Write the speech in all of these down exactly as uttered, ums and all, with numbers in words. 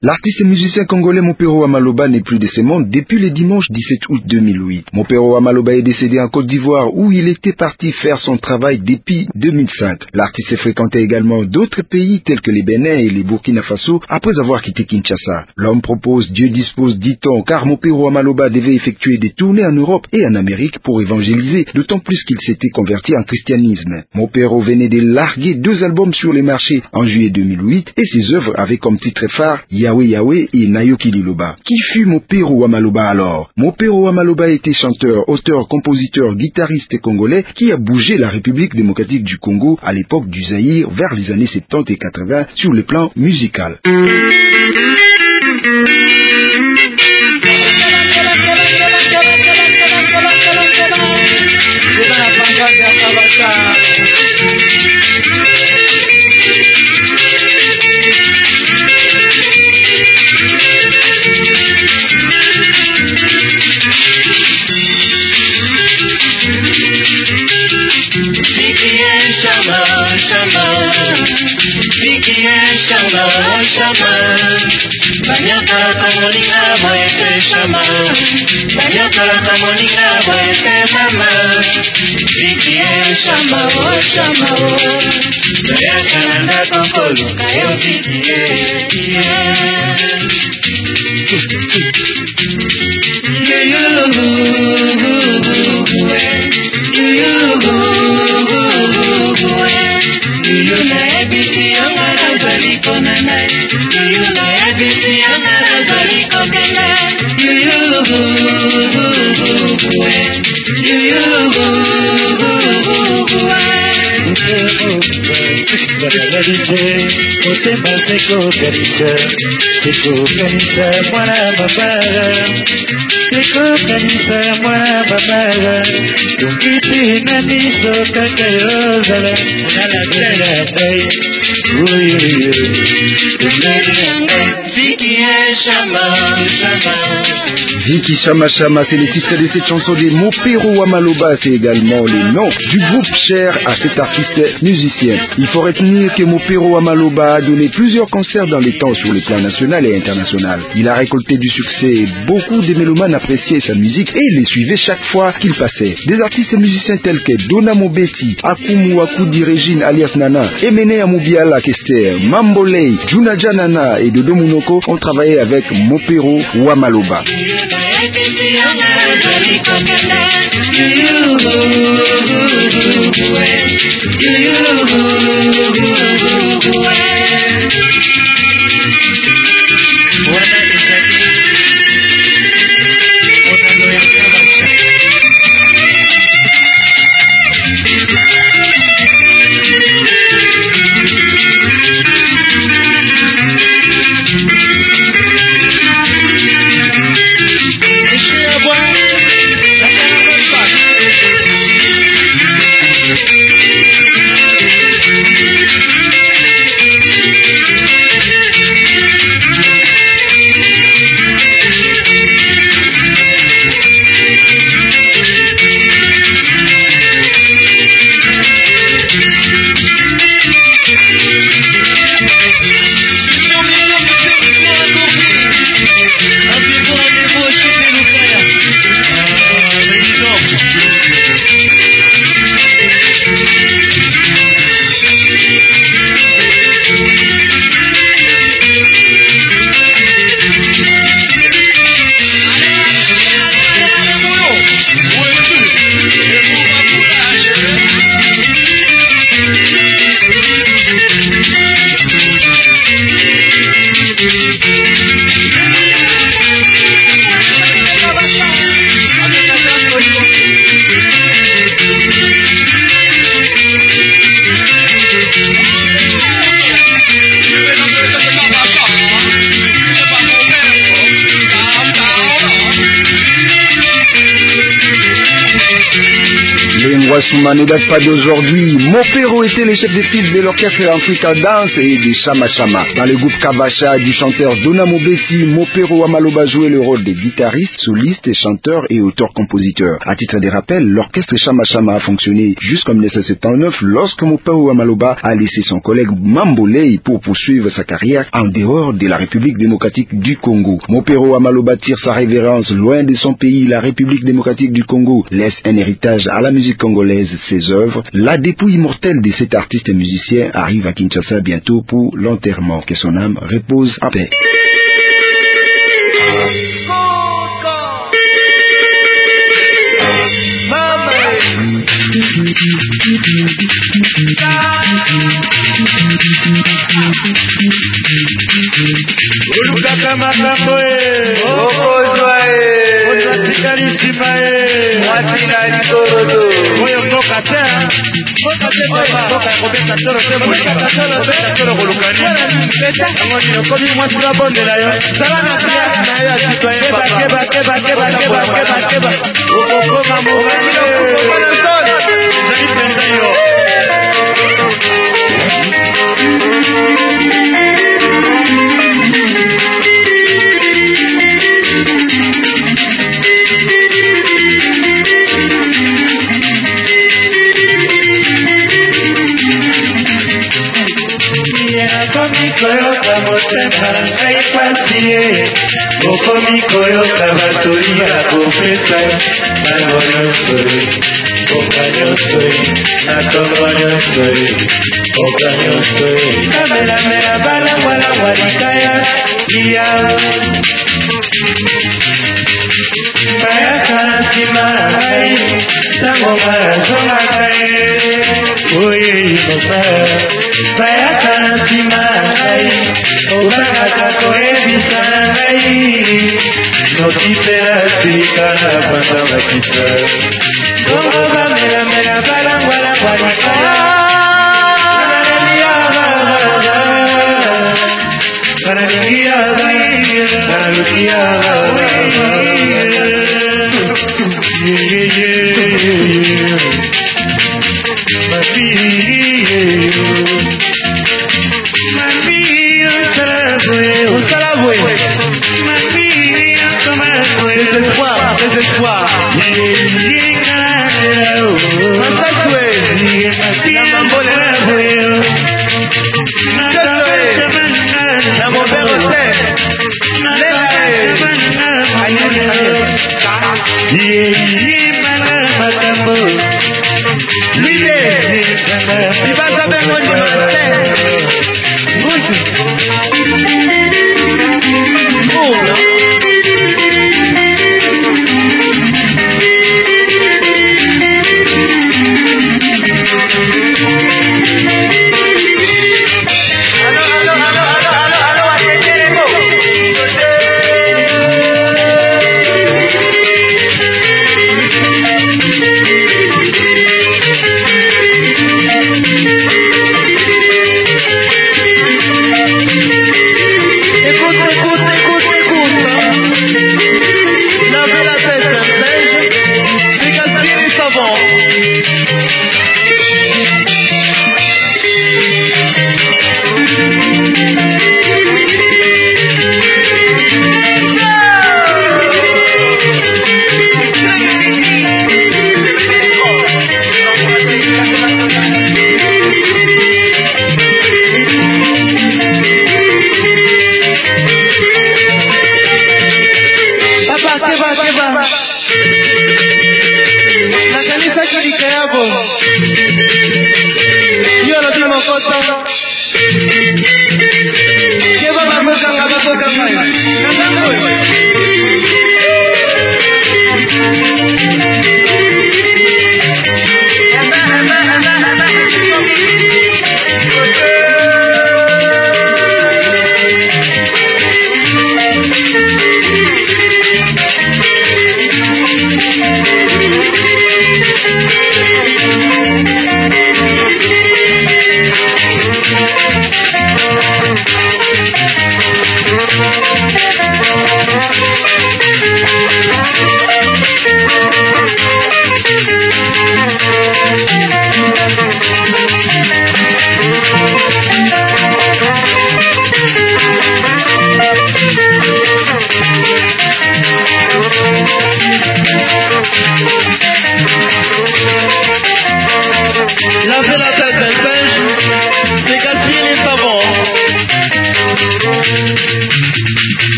L'artiste et musicien congolais Mopero Amaloba n'est plus de ce monde depuis le dimanche dix-sept août deux mille huit. Mopero Amaloba est décédé en Côte d'Ivoire où il était parti faire son travail depuis deux mille cinq. L'artiste fréquentait également d'autres pays tels que les Bénin et les Burkina Faso après avoir quitté Kinshasa. L'homme propose, Dieu dispose, dit-on, car Mopero Amaloba devait effectuer des tournées en Europe et en Amérique pour évangéliser, d'autant plus qu'il s'était converti en christianisme. Mopero venait de larguer deux albums sur les marchés en juillet deux mille huit et ses œuvres avaient comme titre phare Yahweh Yahweh et Nayoki Liloba. Qui fut Mopero Amaloba alors? Mopero Amaloba était chanteur, auteur, compositeur, guitariste congolais qui a bougé la République démocratique du Congo à l'époque du Zaïre vers les années soixante-dix et quatre-vingts sur le plan musical. Viki Shama Shama, c'est le titre de cette chanson de Mopero Amaloba, c'est également le nom du groupe cher à cet artiste musicien. Il faut retenir que Mopero Amaloba a donné plusieurs concerts dans les temps sur le plan national et international. Il a récolté du succès et beaucoup de mélomanes appréciaient sa musique et les suivaient chaque fois qu'il passait. Des artistes musiciens tels que Dona Mobeti, Akumu Akudi Regine alias Nana, Emene Amubiala Kester, Mambolei, Junaja Nana et Dodo Munoko ont travaillé avec Mopero Amaloba. Wassouma ne date pas d'aujourd'hui. Mopero était le chef de file de l'orchestre Africa Dance et des Chama Chama. Dans le groupe Kavacha du chanteur Dona Mobesi, Mopero Amaloba jouait le rôle de guitariste, soliste, chanteur et auteur-compositeur. À titre de rappel, l'orchestre Chama Chama a fonctionné jusqu'en mille neuf cent soixante-dix-neuf lorsque Mopero Amaloba a laissé son collègue Mambolei pour poursuivre sa carrière en dehors de la République démocratique du Congo. Mopero Amaloba tire sa révérence loin de son pays, la République démocratique du Congo, laisse un héritage à la musique congolaise, ses œuvres. La dépouille immortelle de cet artiste et musicien arrive à Kinshasa bientôt pour l'enterrement. Que son âme repose en paix. Ulukaka makambo e okozwa e ozatikali sima e watina likorodo oyo mboka te mboka te mboka kobeta toro te mboka toro te toro kolukani yango nino komi mwasi babondela yo sala na pia na yo asitoye papa keba keba keba keba keba keba okokoma mobali okokoma soni zali penza yo koyoka motema ngai pasi ye okomi koyoka batoli bakopesa nango nyonso oka nyonso na tongo nyonso oka nyonso kamelamela balangwalangwa likaya iya bayaka na nsima na ngai ntango nazongaka ye oyeyi mopaya bayaka na nsima na ngai obangaka koyebisa na ngai nokisela silika na banda bakisa bongo bamelamela balangwalangwa likaya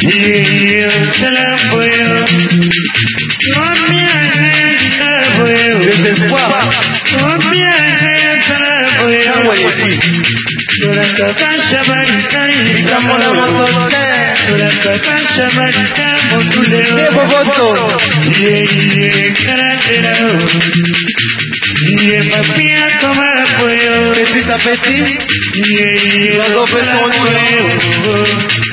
Petit, petit,